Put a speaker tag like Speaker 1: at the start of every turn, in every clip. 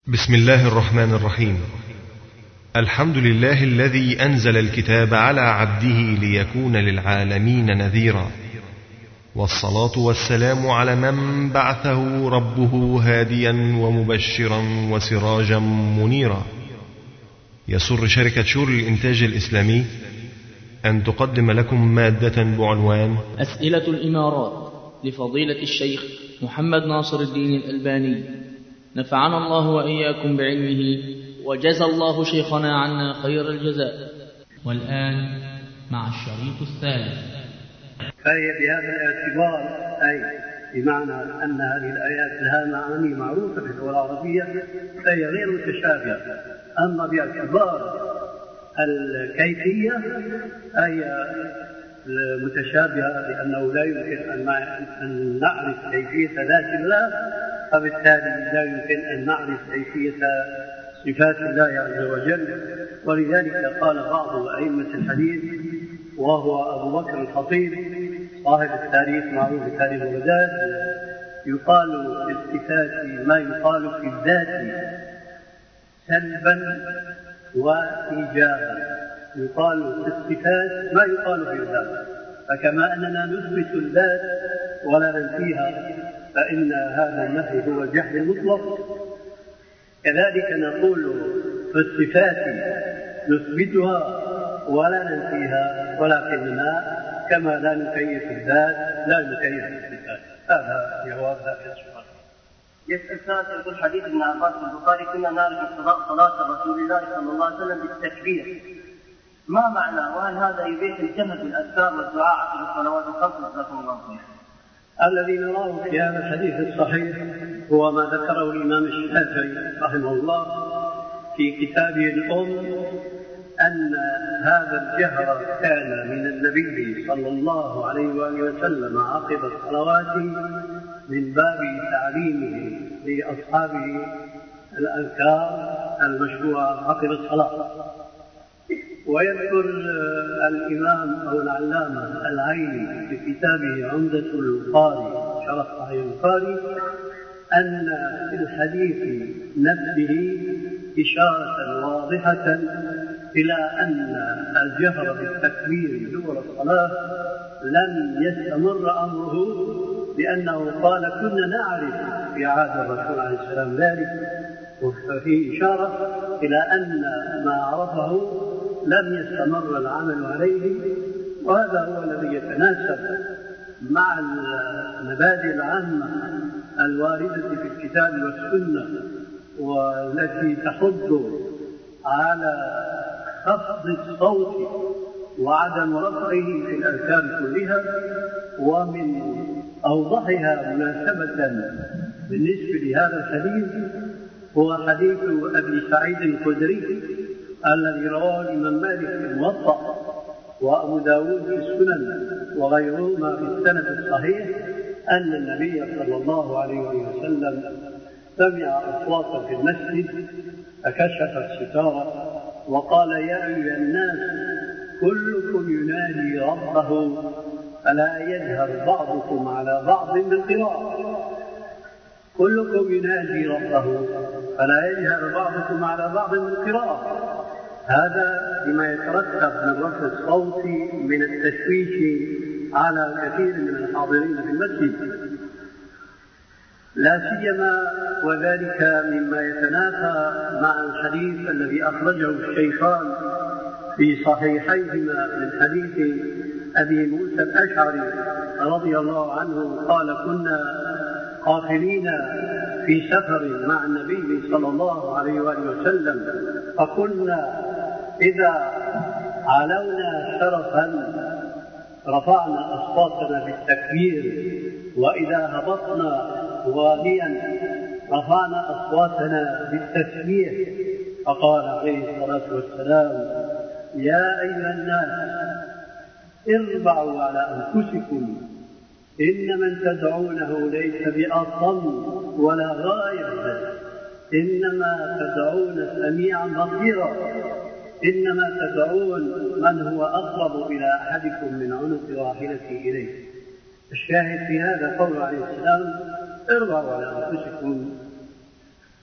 Speaker 1: بسم الله الرحمن الرحيم. الحمد لله الذي أنزل الكتاب على عبده ليكون للعالمين نذيرا، والصلاة والسلام على من بعثه ربه هاديا ومبشرا وسراجا منيرا. يسر شركة شور الإنتاج الإسلامي أن تقدم لكم مادة بعنوان
Speaker 2: أسئلة الإمارات لفضيلة الشيخ محمد ناصر الدين الألباني، نفعنا الله وإياكم بعلمه وجزى الله شيخنا عنا خير الجزاء. والآن مع الشريط الثالث.
Speaker 3: فهي بهذا الاعتبار أي بمعنى أن هذه الآيات لها معاني معروفة في اللغة العربية فهي غير متشابهة. أما باعتبار الكيفية أي متشابهة، لأنه لا يمكن أن نعرف كيفية ذات الله، فبالتالي لا يمكن أن نعرف كيفية صفات الله عز وجل. ولذلك قال بعض أئمة الحديث وهو أبو بكر الخطيب صاحب التاريخ معروف بتاريخ بغداد، يقال في الصفات ما يقال في الذات سلبا وإيجابا، يقال في الصفات ما يقال في الذات. فكما أننا نثبت الذات ولا ننفيها فإن هذا النفي هو الجهل المطلق، كذلك نقول في الصفات نثبتها ولا ننفيها، ولكننا كما لا نكيف الذات لا نكيف الصفات. هذا جواب هذا السؤال.
Speaker 4: يسأل سائل يقول حديث ابن عباس في البخاري: كنا نعرف صلاة رسول الله صلى الله عليه وسلم بالتكبير، ما معنى؟ وهل هذا يبيح الجهل بالأذكار والدعاء في الصلوات الخمس؟ جزاكم الله خير.
Speaker 3: الذي نراه في هذا الحديث الصحيح هو ما ذكره الإمام الشافعي رحمه الله في كتابه الأم، أن هذا الجهر كان من النبي صلى الله عليه وآله وسلم عقب الصلوات من باب تعليمه لأصحابه الأذكار المشروعة عقب الصلاة. ويذكر الإمام أو العلامة العيني في كتابه عمدة القاري شرح صحيح البخاري أن في الحديث نفسه إشارة واضحة إلى أن الجهر بالتكبير دبر الصلاة لم يستمر أمره، لأنه قال كنا نعرف في عهد الرسول عليه السلام ذلك، وفيه إشارة إلى أن ما عرفه لم يستمر العمل عليه. وهذا هو الذي يتناسب مع المبادئ العامة الواردة في الكتاب والسنة، والتي تحض على خفض الصوت وعدم رفعه في الأذكار كلها. ومن أوضحها مناسبة بالنسبة لهذا الحديث هو حديث أبي سعيد الخدري الذي رواه الإمام مالك في الموطأ وأبو داود في السنن وغيرهما في السند الصحيح أن النبي صلى الله عليه وسلم سمع أصواتا في المسجد فكشف الستار وقال: يا أيها الناس كلكم ينادي ربه فلا يجهر بعضكم على بعض بالقراءة. كلكم ينادي ربه فلا يجهر بعضكم على بعض بالقراءة. هذا بما يترتب من رفع الصوت من التشويش على كثير من الحاضرين في المسجد، لا سيما وذلك مما يتنافى مع الحديث الذي أخرجه الشيخان في صحيحيهما من حديث أبي موسى الأشعري رضي الله عنه قال: كنا قافلين في سفر مع النبي صلى الله عليه وآله وسلم، فكنا إذا علونا شرفا رفعنا أصواتنا بالتكبير، وإذا هبطنا غاليا رفعنا أصواتنا بالتسبيح. فقال عليه الصلاة والسلام: يا أيها الناس اربعوا على أنفسكم، إن من تدعونه ليس بأصم ولا غائب، إنما تدعون سميعا بصيرا، إنما تدعون من هو أقرب إلى أحدكم من عنق راحلته إليه. الشاهد في هذا قول عليه السلام: اربعوا على أنفسكم،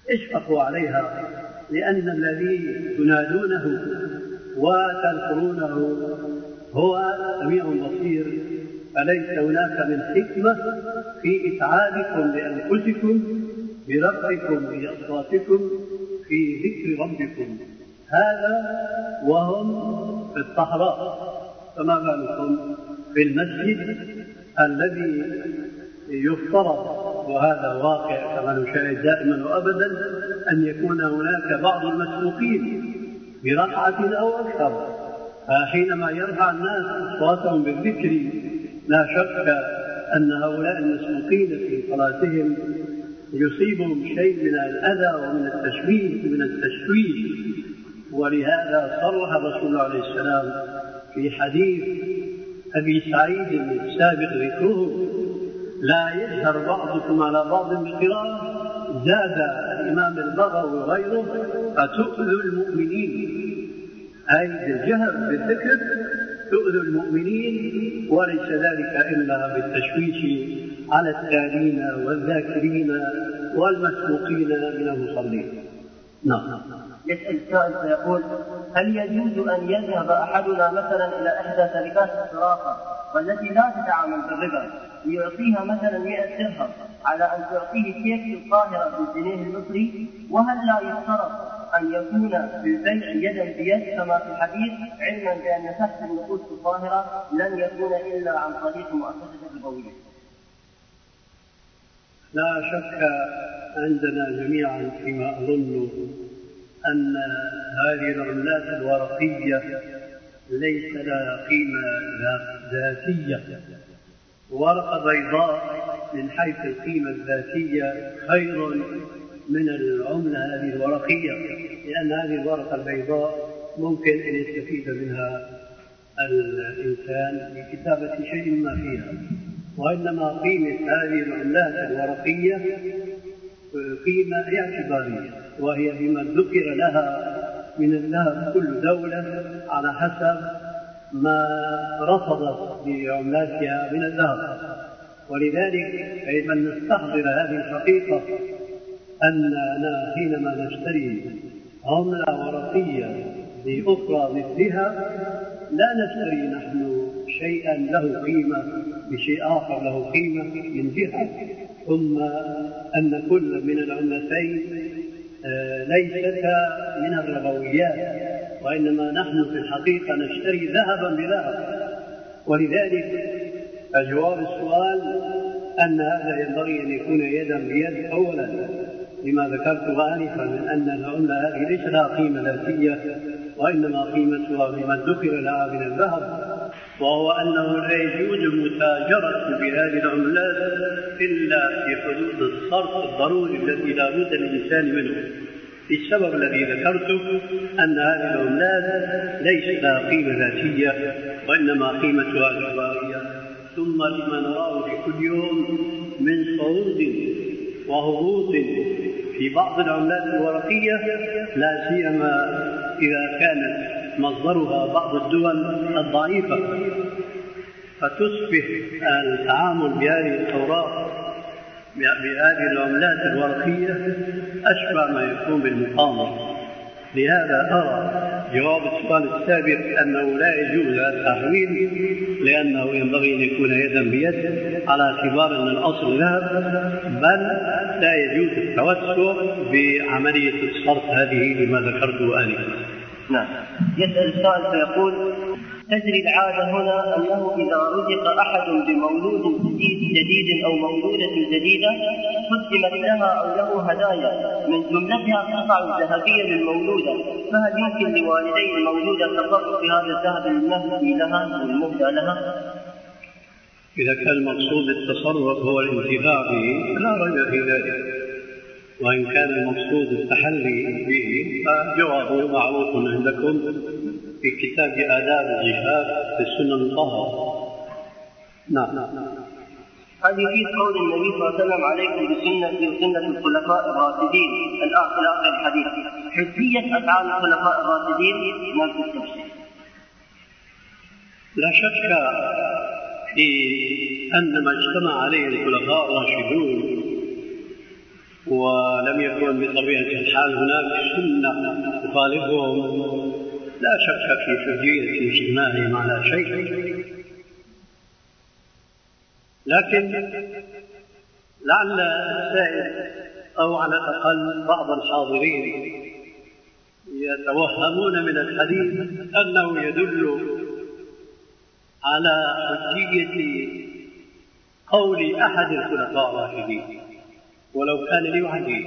Speaker 3: اشفقوا عليها، لأن الذي تنادونه وتذكرونه هو سميع بصير، فليس هناك من حكمة في إتعابكم لأنفسكم برفعكم بأصواتكم في ذكر ربكم، هذا وهم في الصحراء، فما بالكم في المسجد الذي يفترض، وهذا واقع كما نشاهد دائما وأبدا، أن يكون هناك بعض المسبوقين بركعة أو أكثر، فحينما يرفع الناس أصواتهم بالذكر لا شك أن هؤلاء المسبوقين في صلاتهم يصيبهم شيء من الأذى ومن التشويش. ولهذا صرح رسول الله عليه السلام في حديث أبي سعيد السابق ذكره: لا يجهر بعضكم على بعض بالقراءة، زاد الإمام البغوي وغيره: فتؤذوا المؤمنين، أي الجهر بالذكر تؤذوا المؤمنين، وليس ذلك إلا بالتشويش على التالين والذاكرين والمسبوقين من المصلين. نعم.
Speaker 4: يسأل السائل فيقول: هل يجوز أن يذهب أحدنا مثلا إلى إحدى شركات الصرافة والتي لا تتعامل بالربا ليعطيها مثلا 100 درهم على أن تعطيه شيك في القاهرة بالجنيه المصري؟ وهل لا يفترض أن يكون بالبيع يدا بيد كما في الحديث، علما بأن سحب النقود في القاهرة لن يكون إلا عن طريق مؤسسة ربوية؟
Speaker 3: لا شك عندنا جميعا فيما أظن أن هذه العملات الورقية ليس لها قيمة ذاتية. ورقة بيضاء من حيث القيمة الذاتية خير من العملة هذه الورقية، لأن هذه الورقة البيضاء ممكن أن يستفيد منها الإنسان لكتابة شيء ما فيها، وإنما قيمة هذه العملات الورقية قيمة اعتبارية، وهي بما ذكر لها من الذهب كل دولة على حسب ما رفضت بعملاتها من الذهب. ولذلك يجب أن نستحضر هذه الحقيقة، أننا حينما نشتري عملة ورقية بأخرى مثلها لا نشتري نحن شيئا له قيمة بشيء آخر له قيمة من جهة، ثم أن كل من العملتين ليست من الربويات، وإنما نحن في الحقيقة نشتري ذهبا بذهب. ولذلك جواب السؤال أن هذا ينبغي أن يكون يدا بيد، أولا لما ذكرت آنفا من أن العملة هذه ليس لها قيمة ذاتية، وإنما قيمتها بما ذكر لها من الذهب، وهو أنه لا يجوز المتاجرة بهذه العملات إلا في حدود الصرف الضروري الذي لا بد للإنسان منه، السبب الذي ذكرته أن هذه العملات ليس لها قيمة ذاتية وإنما قيمتها اعتبارية. ثم لما نراه في كل يوم من صعود وهبوط في بعض العملات الورقية، لا سيما إذا كانت مصدرها بعض الدول الضعيفة، فتصبح التعامل بهذه الأوراق بهذه العملات الورقية أشبه ما يكون بالمقامرة. لهذا أرى جواب السؤال السابق أنه لا يجوز التحويل، لأنه ينبغي أن يكون يدا بيد على اعتبار أن الأصل ذهب، بل لا يجوز التوسع بعملية الصرف هذه لما ذكرته آنفا.
Speaker 4: نعم. يسأل السائل فيقول: تجري العادة هنا أنه إذا رزق أحد بمولود جديد أو مولودة جديدة قدمت لها أو له هدايا من جملتها قطع ذهبية للمولودة، فهل يمكن لوالدي المولودة التصرف في هذا الذهب المهدي لها والمهدى لها؟
Speaker 3: إذا كان المقصود التصرف هو الانتفاع به لا ريب في ذلك، وإن كان المقصود التحلي به فجوابه معروف عندكم في كتاب آداب الزفاف في السنة المطهرة. نعم.
Speaker 4: هل يفيد قول النبي صلى الله عليه وسلم: عليكم بسنتي وسنة الخلفاء الراشدين إلى آخر الحديث، حجية أفعال الخلفاء الراشدين نفس التفسير؟
Speaker 3: لا شك في أن ما اجتمع عليه الخلفاء الراشدون ولم يكن بطبيعة الحال هناك سنة تخالفهم، لا شك في حجية اجتماعهم على شيء، لكن لعل السائل أو على الأقل بعض الحاضرين يتوهمون من الحديث أنه يدل على حجية قول أحد الخلفاء الراشدين ولو كان لوحده.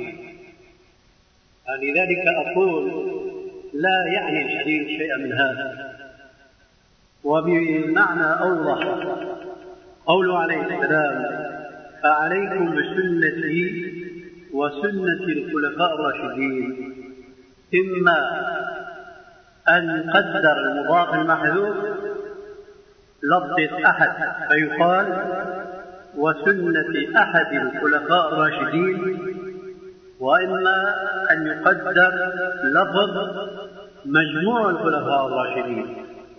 Speaker 3: لذلك أقول لا يعني الحديث شيئا من هذا. وبمعنى أوضح قوله عليه السلام: فعليكم بسنتي وسنة الخلفاء الراشدين، إما أن يقدر المضاف المحذوف لفظة أحد فيقال وسنة أحد الخلفاء الراشدين، وإما أن يقدر لفظ مجموع الخلفاء الراشدين،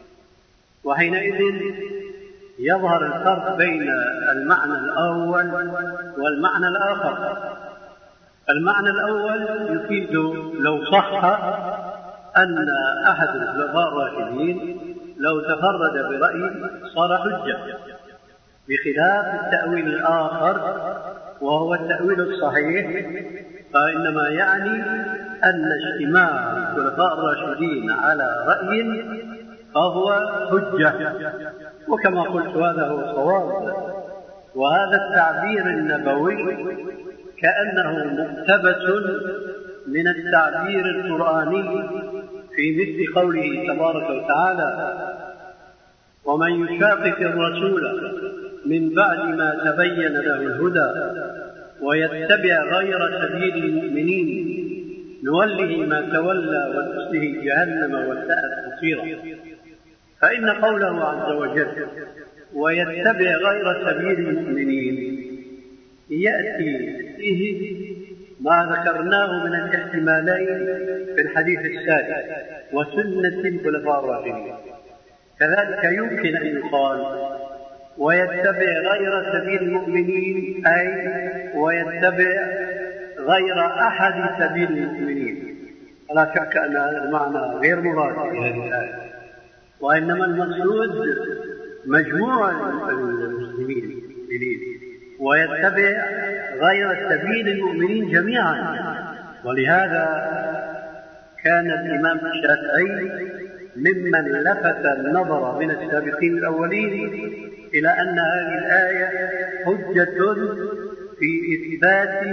Speaker 3: وحينئذ يظهر الفرق بين المعنى الأول والمعنى الآخر. المعنى الأول يفيد لو صح أن أحد الخلفاء الراشدين لو تفرد برأي صار حجة، بخلاف التأويل الآخر وهو التأويل الصحيح، فإنما يعني أن اجتماع الخلفاء الراشدين على رأي فهو حجة، وكما قلت هذا هو الصواب. وهذا التعبير النبوي كأنه مقتبس من التعبير القرآني في مثل قوله تبارك وتعالى: ومن يشاقق الرسول من بعد ما تبين له الهدى ويتبع غير سبيل المؤمنين نوله ما تولى ونصله جهنم وساءت مصيرا. فإن قوله عز وجل ويتبع غير سبيل المؤمنين يأتي فيه ما ذكرناه من الاحتمالين في الحديث السابق وسنة الخلفاء الراشدين. كذلك يمكن أن يقال ويتبع غير سبيل المؤمنين، أي ويتبع غير أحد سبيل المؤمنين. لا شك أن هذا المعنى غير مراد في هذه الآية، وإنما المقصود مجموع المسلمين ويتبع غير سبيل المؤمنين جميعا. ولهذا كان الإمام الشافعي ممن لفت النظر من السابقين الأولين إلى أن هذه الآية حجة في إثبات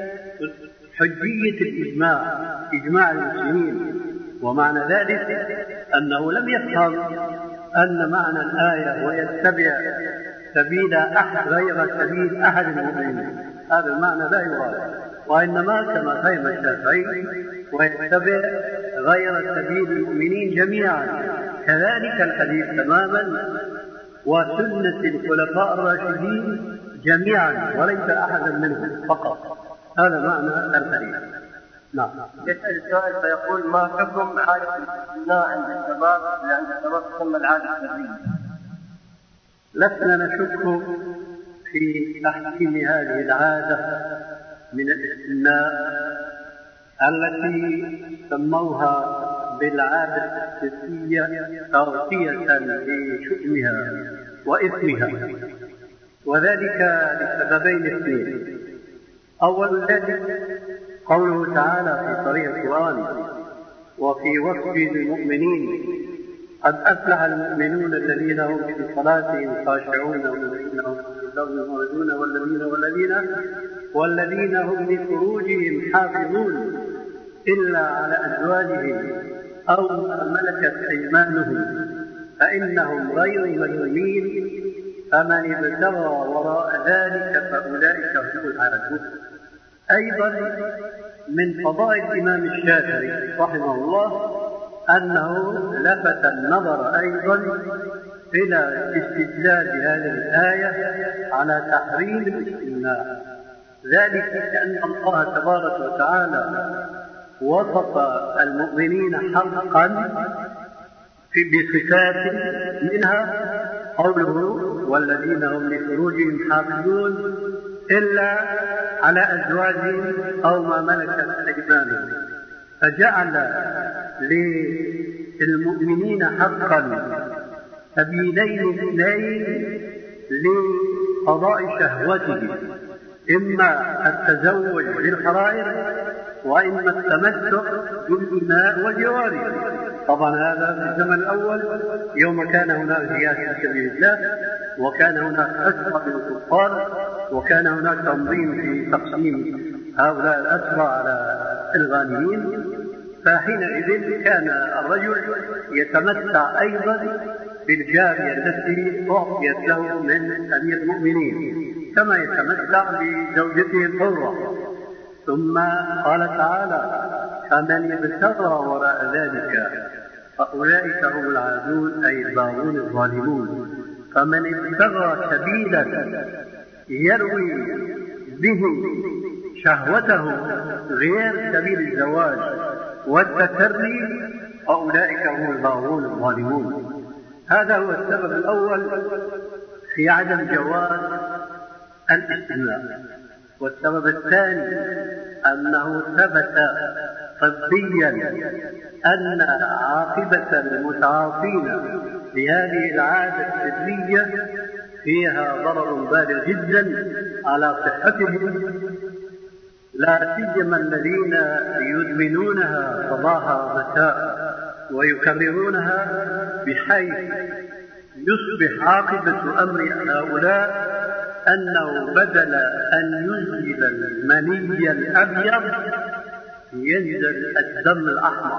Speaker 3: حجية الإجماع، إجماع المسلمين. ومعنى ذلك أنه لم يفهم أن معنى الآية ويتبع سبيل أحد غير سبيل أحد المؤمنين، هذا المعنى لا يراد، وإنما كما فهم الشافعي ويتبع غير سبيل المؤمنين جميعا. كذلك الحديث تماما وسنة الخلفاء الراشدين جميعا وليس أحدا منهم فقط، هذا معنى الحديث. نعم.
Speaker 4: يسأل السؤال فيقول: ما حكم عادة الاستثناء عند الشباب لأن الشباب تسمى العادة السرية؟
Speaker 3: لسنا نشك في تحكيم هذه العادة من الاستثناء التي سموها بالعادة السرية تغطية لشؤمها وإثمها، وذلك لسببين اثنين. أول ذلك قوله تعالى في صريح القرآن: وفي وصف المؤمنين قد أفلح المؤمنون الذين هم في صلاتهم خاشعون والذين هم في اللغو معرضون والذين هم لفروجهم حافظون إلا على أزواجهم أو ما ملكت أيمانهم فإنهم غير ملومين فمن ابتغى وراء ذلك فأولئك هم العادون. أيضا من فضائل الإمام الشافعي رحمه الله أنه لفت النظر أيضا إلى استدلال هذه الآية على تحريم الاستثناء، ذلك لأن الله تبارك وتعالى وصف المؤمنين حقا بصفات منها قوله: والذين هم لفروجهم حافظون إلا على أزواجهم أو ما ملكت أيمانهم، فجعل للمؤمنين حقا سبيلين اثنين لقضاء شهوتهم، إما التزوج بالحرائر وإما التمتع بالإماء والجواري. طبعا هذا في الزمن الأول يوم كان هناك جهاد في سبيل الله، وكان هناك أسرى للكفار، وكان هناك تنظيم في تقسيم هؤلاء الأسرى على الغانمين، فحينئذ كان الرجل يتمتع أيضا بالجارية التي أعطيت له من أمير المؤمنين كما يتمتع بزوجته الحرة. ثم قال تعالى: فمن ابتغى وراء ذلك فأولئك هم العادون، أي الباغون الظالمون. فمن ابتغى سبيلا يروي به شهوته غير سبيل الزواج والتسري فأولئك هم الباغون الظالمون. هذا هو السبب الأول في عدم جواز الاستماع. والسبب الثاني أنه ثبت طبيا أن عاقبة المتعاطين لهذه العادة السرية فيها ضرر بالغ جدا على صحتهم، لا سيما الذين يدمنونها صباح ومساء ويكررونها، بحيث يصبح عاقبة أمر هؤلاء أنه بدل أن ينزل المني الأبيض ينزل الدم الأحمر.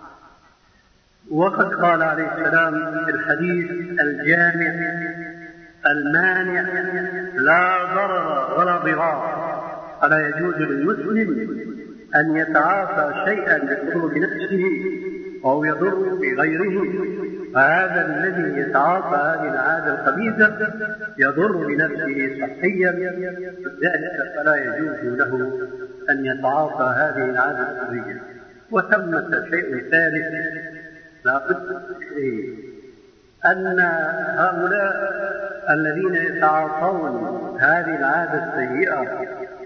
Speaker 3: وقد قال عليه السلام في الحديث الجامع المانع: لا ضرر ولا ضرار. فلا يجوز للمسلم أن يتعاطى شيئا يضر بنفسه أو يضر بغيره، فهذا الذي يتعاطى هذه العادة الخبيثة يضر بنفسه صحيا، لذلك فلا يجوز له أن يتعاطى هذه العادة الخبيثة. وثمة شيء ثالث لا بد فيه، أن هؤلاء الذين يتعاطون هذه العادة السيئة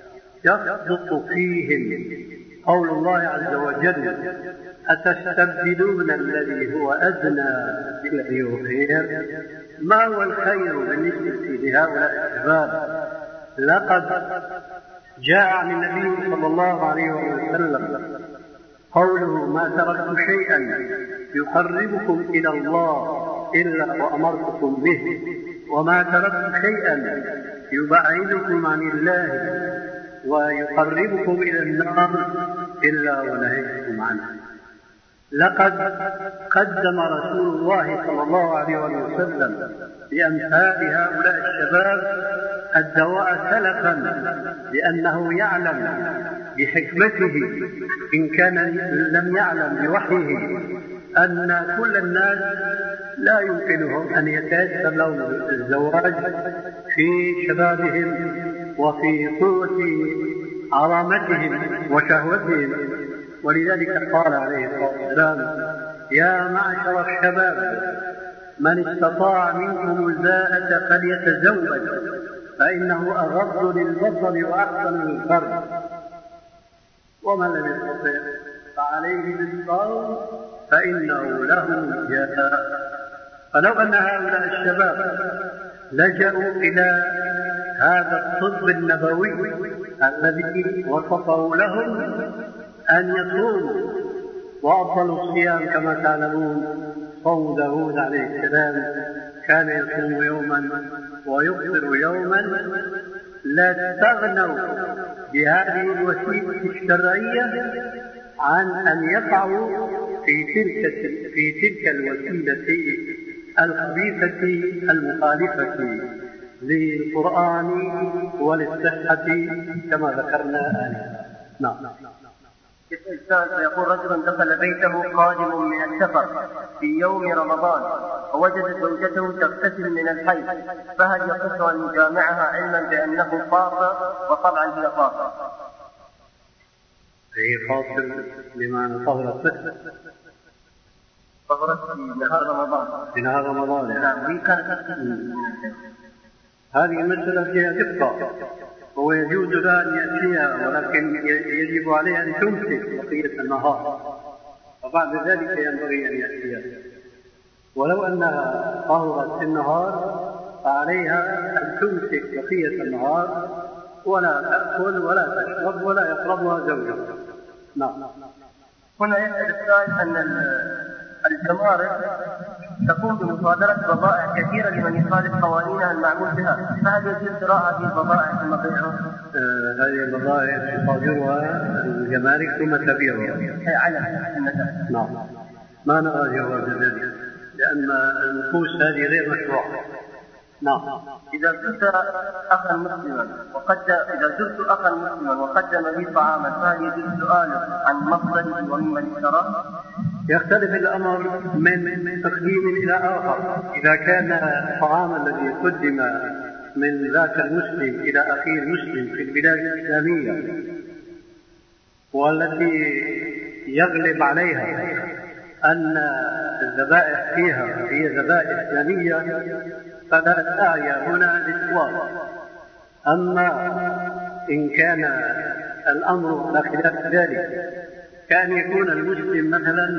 Speaker 3: يصدق فيهم قول الله عز وجل: أتستبدلون الذي هو أدنى بالذي هو خير. ما هو الخير بالنسبة لهؤلاء الشباب؟ لقد جاء عن النبي صلى الله عليه وسلم قوله: ما تركت شيئا يقربكم إلى الله إلا وأمرتكم به، وما تركت شيئا يبعدكم عن الله ويقربكم إلى النار إلا ونهيتكم عنه. لقد قدم رسول الله صلى الله عليه وسلم لأمثال هؤلاء الشباب الدواء سلفا، لأنه يعلم بحكمته إن كان لم يعلم بوحيه أن كل الناس لا يمكنهم أن يتيسر لهم الزواج في شبابهم وفي قوة عظمتهم وشهوتهم. ولذلك قال عليه الصلاة والسلام: يا معشر الشباب من استطاع منكم الباءة فليتزوج فإنه أغض للبصر وأحسن للفرج، ومن لم يستطع فعليه بالصوم فإنه له وجاء. فلو أن هؤلاء الشباب لجأوا إلى هذا الطب النبوي الذي وصفه لهم أن يصوموا، وأفضل الصيام كما تعلمون صوم داود عليه السلام، كان يصوم يوما ويفطر يوما، لا تستغنوا بهذه الوسيلة الشرعية عن أن يقعوا في تلك الوسيلة الخبيثة المخالفة للقرآن وللصحة كما ذكرنا آنفا. نعم.
Speaker 4: يقول: رجل دخل بيته قادم من السفر في يوم رمضان ووجد زوجته تغتسل من الحيض، فهل يصح أن يجامعها علما بأنه قاصر؟ وطبعا هي قاصر.
Speaker 3: هي قاصر بمعنى طهرت
Speaker 4: في نهار رمضان.
Speaker 3: في نهار رمضان.
Speaker 4: نعم.
Speaker 3: هذه مسألة فيها دقة، هو يجوز لها أن يأتيها، ولكن يجب عليها أن تمسك بقية النهار، وبعد ذلك ينبغي أن يأتيها. ولو أنها طهرت في النهار فعليها أن تمسك بقية النهار ولا تأكل ولا تشرب ولا يقربها زوجها. نعم.
Speaker 4: هنا يسأل السائل أن الجمارك تقوم بمصادرة بضائع كثيرة لمن يخالف قوانينها المعمول بها، فهل يجوز شراء هذه البضائع ثم بيعها؟
Speaker 3: هذه البضائع تصادرها الجمارك ثم تبيعها.
Speaker 4: أي على النتائج.
Speaker 3: نعم. ما نرى جواز ذلك لأن النفوس هذه غير مشروعة. نعم.
Speaker 4: إذا زرت أخا مسلما وقدم لي طعاما فهل يجوز سؤاله عن مصدره وممن اشتراه؟
Speaker 3: يختلف الأمر من تقديم إلى آخر. إذا كان الطعام الذي قدم من ذاك المسلم إلى أخيه المسلم في البلاد الإسلامية والتي يغلب عليها أن الذبائح فيها هي ذبائح إسلامية فلا داعي هنا للسؤال. أما إن كان الأمر لا خلاف ذلك كان يكون المسلم مثلا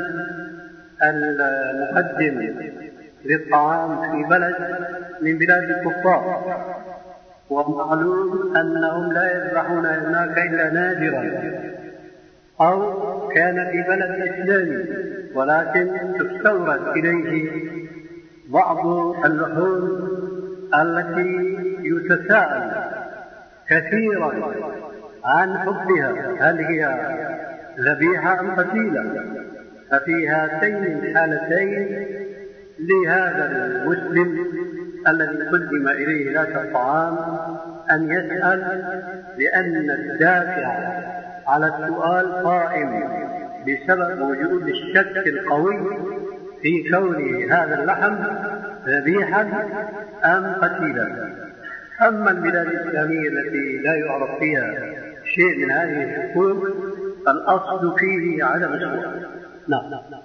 Speaker 3: المقدم للطعام في بلد من بلاد الكفار ومعلوم أنهم لا يذبحون هناك إلا نادرا، أو كان في بلد إسلامي ولكن تستورد إليه بعض اللحوم التي يتساءل كثيرا عن حبها هل هي ذبيحة أم قتيلة، ففي هاتين الحالتين لهذا المسلم الذي قدم إليه ذاك الطعام أن يسأل، لأن الدافع على السؤال قائم بسبب وجود الشك القوي في كون هذا اللحم ذبيحا أم قتيلا. أما البلاد الإسلامية التي لا يعرف فيها شيء من هذه الحقوق الأصل فيه عدم السؤال. نعم.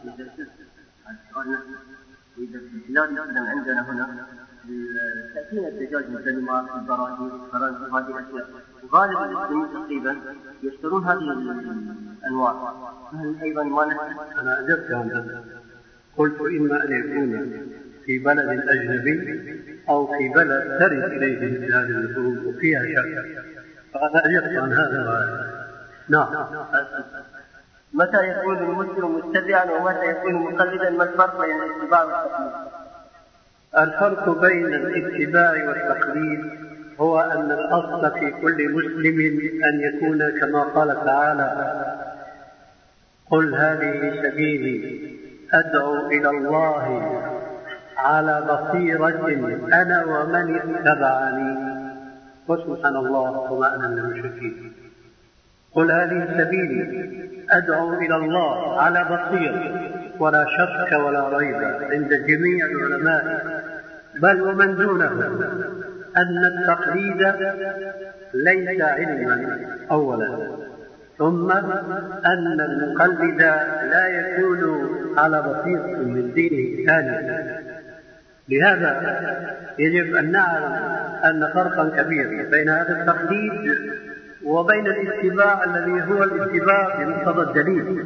Speaker 4: إذا في البلاد مثلا عندنا هنا تأتينا الدجاج من الدنمارك البراجيل فرنسا وهذه الأشياء، وغالب المسلمين تقريبا يشترون هذه الأنواع، فهل أيضا ما نحن؟
Speaker 3: أنا أجبت عن هذا، قلت إما أن يكون في بلد أجنبي أو في بلد ترد إليه هذه اللحوم وفيها شك، فأنا أجبت عن هذا. نعم.
Speaker 4: متى يكون المسلم متبعا ومتى يكون مقلدا؟ ما الفرق بين الاتباع والتقليد؟
Speaker 3: الفرق بين الاتباع والتقليد هو أن الأصل في كل مسلم أن يكون كما قال تعالى: قل هذه سبيلي أدعو إلى الله على بصيرة أنا ومن اتبعني وسبحان الله وما أنا من المشركين. قل هذه سبيلي أدعو إلى الله على بصيرة، ولا شك ولا ريب عند جميع العلماء بل ومن دونه أن التقليد ليس علما أولا، ثم أن المقلد لا يكون على بصيرة من دينه ثانيا. لهذا يجب أن نعلم أن فرقا كبيرا بين هذا التقليد وبين الاتباع الذي هو الاتباع بمقتضى الدليل،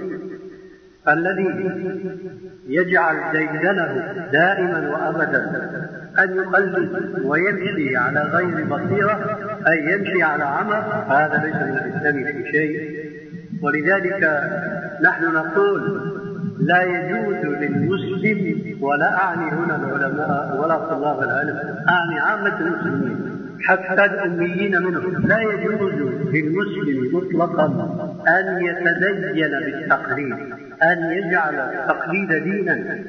Speaker 3: الذي يجعل ديدنه دائما وأبدا أن يقلد ويمشي على غير بصيرة، أي يمشي على عمى، هذا ليس من الإسلام في شيء. ولذلك نحن نقول لا يجوز للمسلم، ولا أعني هنا العلماء ولا طلاب العلم، أعني عامة المسلمين حتى الأميين منهم، لا يجوز للمسلم مطلقا أن يتدين بالتقليد، أن يجعل التقليد دينا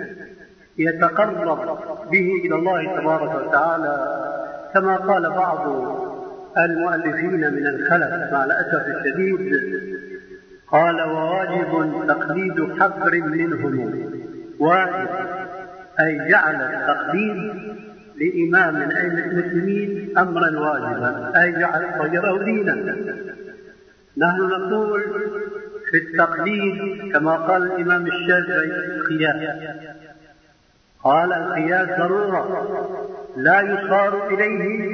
Speaker 3: يتقرب به إلى الله تبارك وتعالى، كما قال بعض المؤلفين من الخلف مع الأسف الشديد، قال: وواجب تقليد حبر منهم واجب، أي جعل التقليد لإمام من أئمة المسلمين أمرا واجبا، أي جعل غيره دينا. نحن نقول في التقليد كما قال الإمام الشافعي: القياس. قال: القياس ضرورة لا يصار إليه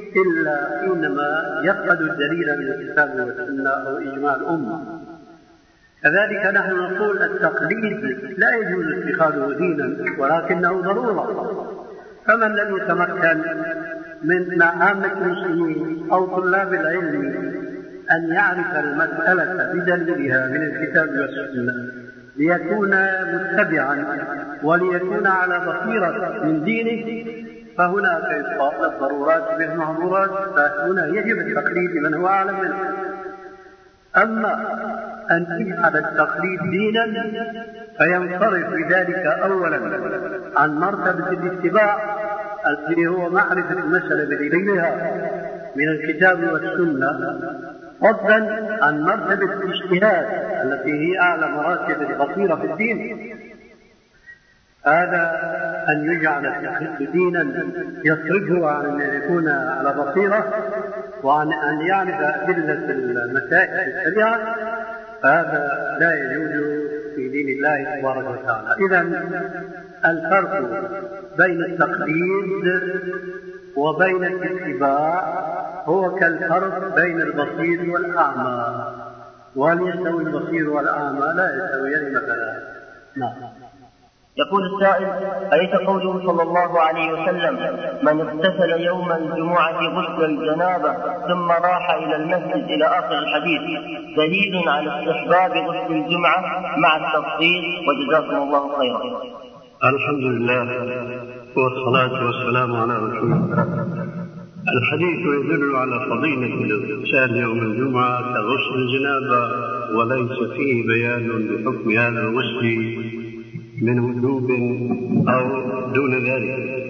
Speaker 3: إلا حينما يفقد الدليل من الكتاب والسنة أو إجماع الأمة. كذلك نحن نقول التقليد لا يجوز اتخاذه دينا ولكنه ضرورة، فمن لم يتمكن من عامة المسلمين أو طلاب العلم أن يعرف المسألة بدليلها من الكتاب والسنة ليكون متبعا وليكون على بصيرة من دينه، فهناك يطلق الضرورات بالمحظورات، فهنا يجب التقليد من هو أعلم منه. أما أن يجعل التقليد دينا فينصرف بذلك أولا عن مرتبة الاتباع الذي هو معرفة المسألة بدليلها من الكتاب والسنة، فضلا عن مرتبة الاجتهاد التي هي أعلى مراتب البصيرة في الدين. هذا أن يجعل التقليد دينا يصرفه عن أن يكون على بصيرة وعن أن يعرف أدلة المسائل الشريعة، هذا لا يجوز في دين الله تبارك وتعالى. إذن الفرق بين التقليد وبين الاتباع هو كالفرق بين البصير والأعمى، وهل يستوي البصير والأعمى؟ لا يستويان مثلا. نعم.
Speaker 4: يقول السائل: أليس قوله صلى الله عليه وسلم من اغتسل يوم الجمعة غسل الجنابة ثم راح إلى المسجد إلى آخر الحديث دليل على استحباب غسل الجمعة مع التفصيل؟ وجزاكم الله خيرا.
Speaker 3: الحمد لله والصلاة والسلام على رسول الله. الحديث يدل على فضيلة الاغتسال يوم الجمعة كغسل الجنابة، وليس فيه بيان بحكم هذا الغسل من وجوب أو دون ذلك،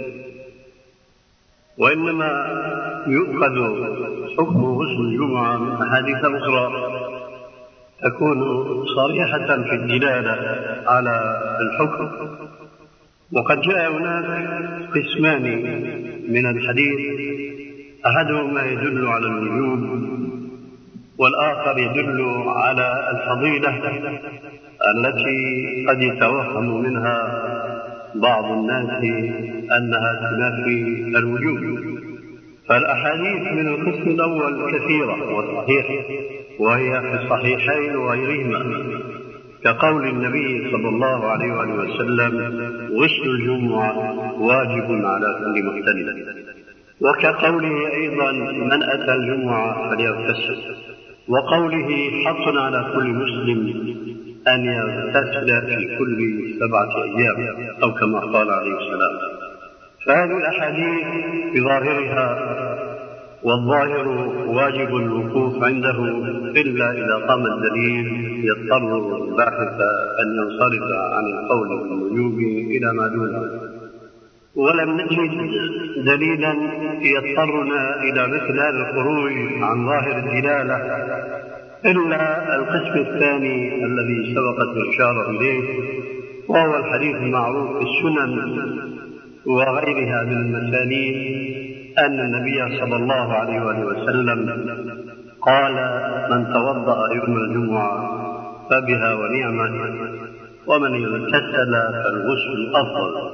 Speaker 3: وإنما يؤخذ حكم غسل الجمعة من أحاديث أخرى تكون صريحة في الدلالة على الحكم. وقد جاء هناك قسمان من الحديث، أحدهما يدل على الوجوب والآخر يدل على الفضيلة التي قد يتوهم منها بعض الناس أنها تنافي الوجوب. فالأحاديث من القسم الأول كثيرة وصحيحة، وهي في الصحيحين وغيرهما، كقول النبي صلى الله عليه وسلم: غسل الجمعة واجب على كل محتلم، وكقوله أيضا: من أتى الجمعة فليغتسل، وقوله: حق على كل مسلم أن يغتسل في كل 7 أيام، أو كما قال عليه السلام. فهذه الأحاديث بظاهرها، والظاهر واجب الوقوف عنده إلا إذا قام الدليل يضطر الباحث أن ينصرف عن القول بالوجوب إلى ما دونه. ولم نجد دليلا يضطرنا إلى مثل هذا الخروج عن ظاهر الدلالة إلا القسم الثاني الذي سبقت الإشارة إليه، وهو الحديث المعروف في السنن وغيرها من المسانيد أن النبي صلى الله عليه وسلم قال: من توضأ يوم الجمعة فبها ونعمة، ومن اغتسل فالغسل أفضل.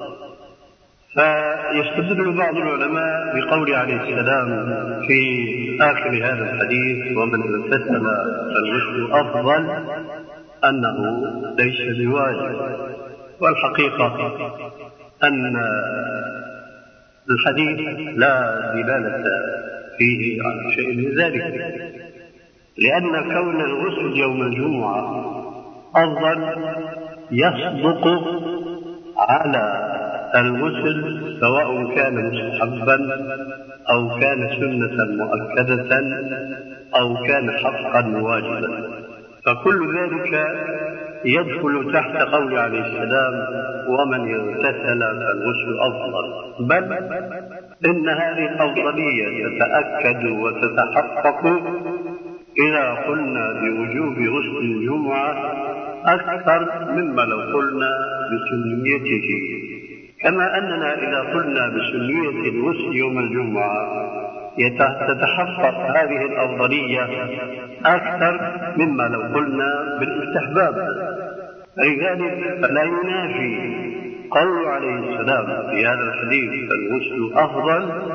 Speaker 3: فيستدل بعض العلماء بقول عليه السلام في آخر هذا الحديث: ومن اغتسل فالغسل أفضل، أنه ليس بواجب. والحقيقة أن الحديث لا دلالة فيه على شيء من ذلك، لأن كون الغسل يوم الجمعة أفضل يصدق على الغسل سواء كان مستحبا أو كان سنة مؤكدة أو كان حقا واجبا، فكل ذلك يدخل تحت قول عليه السلام: ومن اغتسل فالغسل أفضل. بل إن هذه الأفضلية تتأكد وتتحقق إذا قلنا بوجوب غسل الجمعة أكثر مما لو قلنا بسنيته، كما أننا إذا قلنا بسنية الغسل يوم الجمعة تتحقق هذه الأفضلية أكثر مما لو قلنا بالاستحباب. لذلك فلا ينافي قول عليه السلام في هذا الحديث: الغسل أفضل،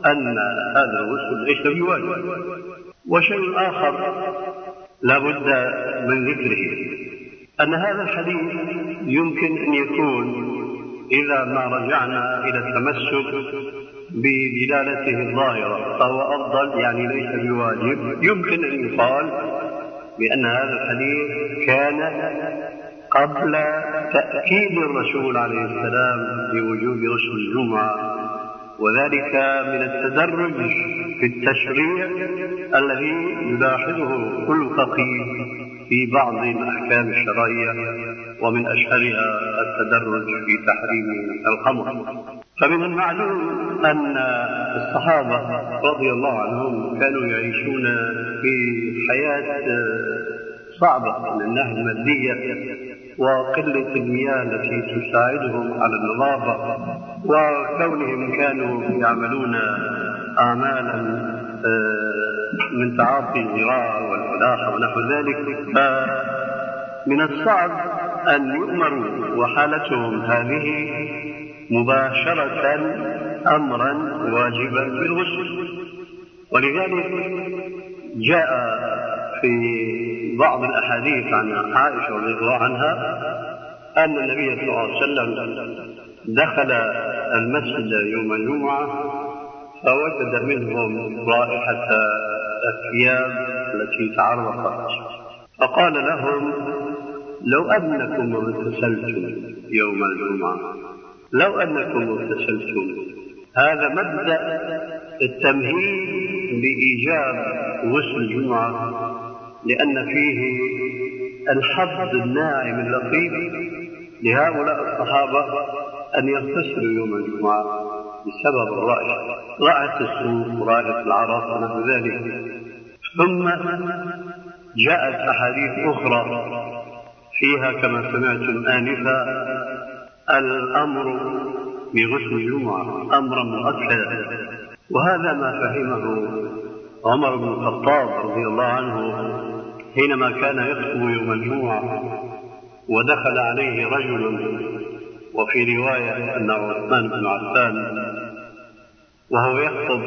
Speaker 3: أن هذا الغسل ليس بواجب. وشيء آخر لا بد من ذكره، أن هذا الحديث يمكن أن يكون إذا ما رجعنا إلى التمسك بدلالته الظاهرة فهو أفضل، يعني ليس بواجب. يمكن أن يقال بأن هذا الحديث كان قبل تأكيد الرسول عليه السلام بوجوب غسل الجمعة، وذلك من التدرج في التشريع الذي يلاحظه كل فقيه في بعض الأحكام الشرعية، ومن أشهرها التدرج في تحريم الخمر. فمن المعلوم أن الصحابة رضي الله عنهم كانوا يعيشون في حياة صعبة من الناحية المادية، وقلة المياه التي تساعدهم على النظافة، وكونهم كانوا يعملون أعمالا من تعاطي الزراعة والفلاحة ونحو ذلك، من الصعب أن يؤمروا وحالتهم هذه مباشرة أمرا واجبا بالغسل. ولذلك جاء في بعض الأحاديث عن عائشة رضي الله عنها أن النبي صلى الله عليه وسلم دخل المسجد يوم الجمعة فوجد منهم رائحة الثياب التي تعرفت، فقال لهم: لو أنكم اغتسلتم يوم الجمعة، لو أنكم اغتسلتم. هذا مبدأ التمهيد لإيجاب غسل الجمعة، لأن فيه الحظ الناعم اللطيف لهؤلاء الصحابة أن يغتسلوا يوم الجمعة بسبب رائحة السوق ورائحة العرق ونحو ذلك. ثم جاءت أحاديث أخرى فيها كما سمعتم آنفا الأمر بغسل الجمعة أمرا مؤكدا، وهذا ما فهمه عمر بن الخطاب رضي الله عنه حينما كان يخطب يوم الجمعة ودخل عليه رجل، وفي رواية أن عثمان بن عفان وهو يخطب،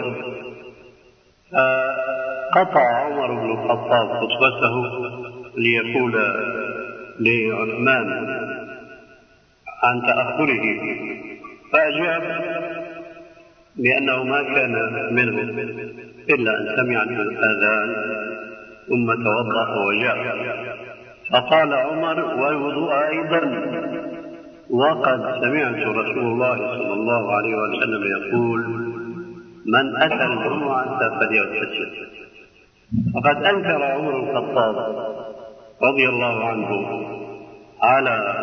Speaker 3: قطع عمر بن الخطاب خطبته ليقول لعثمان عن تأخره، فأجاب بأنه ما كان منه إلا أن سمع الأذان ثم توضأ وجاء. فقال عمر: والوضوء أيضا، وقد سمعت رسول الله صلى الله عليه وسلم يقول: من أتى الجمعة فليغتسل. فقد أنكر عمر الخطاب رضي الله عنه على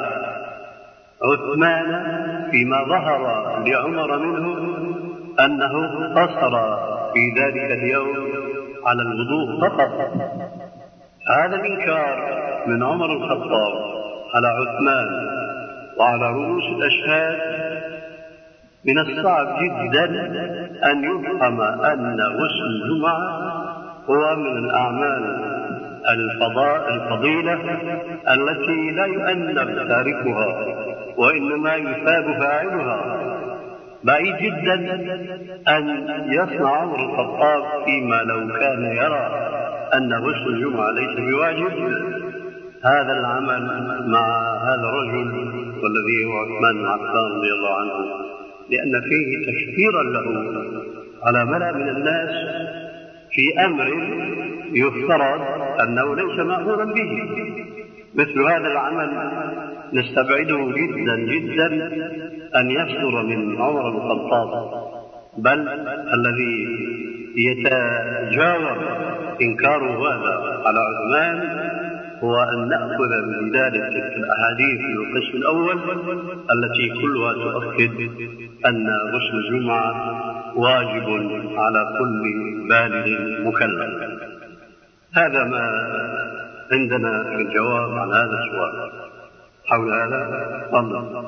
Speaker 3: عثمان فيما ظهر لعمر منه أنه قصر في ذلك اليوم على الوضوء فقط. هذا الإنكار من عمر الخطاب على عثمان وعلى رؤوس الأشهاد من الصعب جدا أن يفهم أن غسل الجمعة هو من الأعمال الفضيلة التي لا يؤنب تاركها وإنما يثاب فاعلها. بعيد جدا أن يصنع عمر الخطاب فيما لو كان يرى أن غسل الجمعة ليس بواجب هذا العمل مع هذا الرجل والذي هو عثمان بن عفان رضي الله عنه، لأن فيه تشهيرا له على ملأ من الناس في أمر يفترض أنه ليس مأمورا به. مثل هذا العمل نستبعده جدا جدا أن يصدر من عمر بن الخطاب، بل الذي يتجاوز إنكاره هذا على عثمان هو أن نأخذ بدلالة الأحاديث من القسم الأول التي كلها تؤكد أن غسل الجمعة واجب على كل بالغ مكلف. هذا ما عندنا في الجواب عن هذا السؤال. حول هذا تفضل.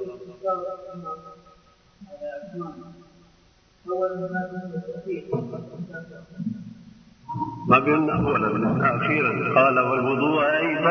Speaker 3: ما قلنا أولا من أخيرا قال والوضوء أيضا.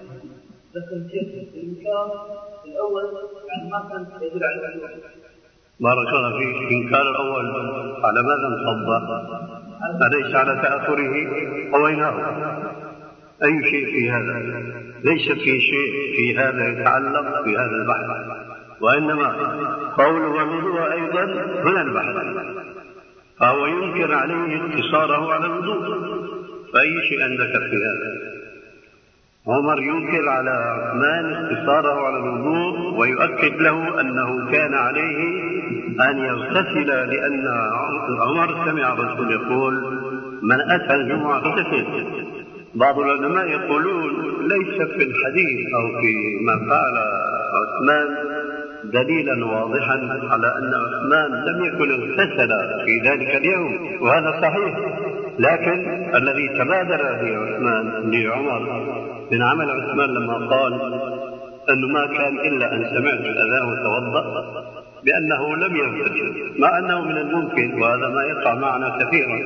Speaker 5: لكن الإنكار الأول يعني ما كان يدل على الوضوء،
Speaker 3: بارك الله فيك. إنكار الأول على ماذا انصب؟ أليس على تأخره قويناه؟ أي شيء في هذا؟ ليس في شيء في هذا يتعلق في هذا البحث، وإنما قوله والوضوء أيضا هنا البحث، فهو ينكر عليه اقتصاره على الوضوء. فأي شيء عندك في هذا؟ عمر ينكر على عثمان اقتصاره على الوضوء ويؤكد له أنه كان عليه أن يغتسل، لأن عمر سمع الرسول يقول من أتى الجمعة فاغتسل. بعض العلماء يقولون ليس في الحديث أو في ما فعل عثمان دليلا واضحا على أن عثمان لم يكن اغتسل في ذلك اليوم، وهذا صحيح. لكن الذي تبادر به عثمان لعمر من عمل عثمان لما قال أنه ما كان إلا أن سمعت الأذان وتوضأ، بأنه لم يغتسل، مع أنه من الممكن، وهذا ما يقع معنا كثيرا،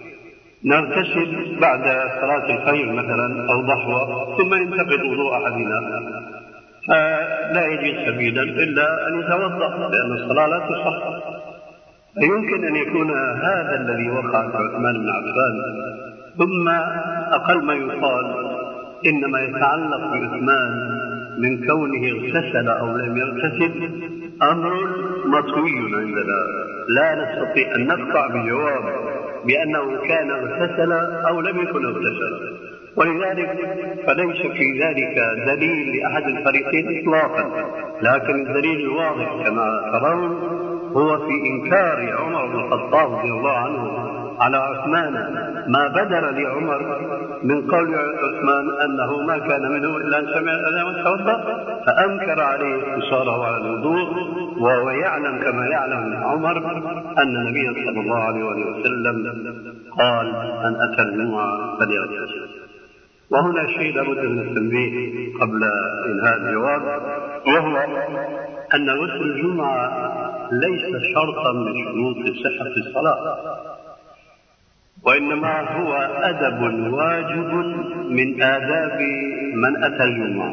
Speaker 3: نغتسل بعد صلاة الفجر مثلا أو ضحوة ثم ينتقد وضوء أحدنا، فلا يجد سبيلا إلا أن يتوضأ لأن الصلاة لا تصح. فيمكن أن يكون هذا الذي وقع في عثمان بن عفان. ثم أقل ما يقال إنما يتعلق بعثمان من كونه اغتسل أو لم يغتسل أمر مطوي عندنا، لا نستطيع أن نقطع بجواب بأنه كان اغتسل أو لم يكن اغتسل، ولذلك فليس في ذلك دليل لأحد الفريقين إطلاقا. لكن الدليل الواضح كما ترون هو في إنكار عمر بن الخطاب رضي الله عنه على عثمان ما بدر لعمر من قول عثمان أنه ما كان منه إلا أن سمع الأذان وتوضأ، فأنكر عليه اقتصاره على الوضوء، وهو يعلم كما يعلم عمر أن النبي صلى الله عليه وسلم قال من أتى الجمعة فليغتسل. وهنا شيء لابد من التنبيه قبل إنهاء الجواب، وهو أن غسل الجمعة ليس شرطا من شروط صحة الصلاة، وإنما هو أدب واجب من آداب من أتى الجمعة.